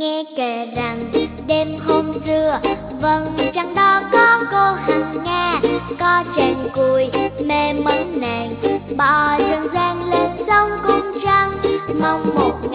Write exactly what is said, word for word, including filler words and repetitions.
nghe kể rằng đêm hôm xưa vầng trăng đó có cô hằng Nga, có chàng cùi mê mẩn nàng bò trần gian lên sông cung trăng, mong một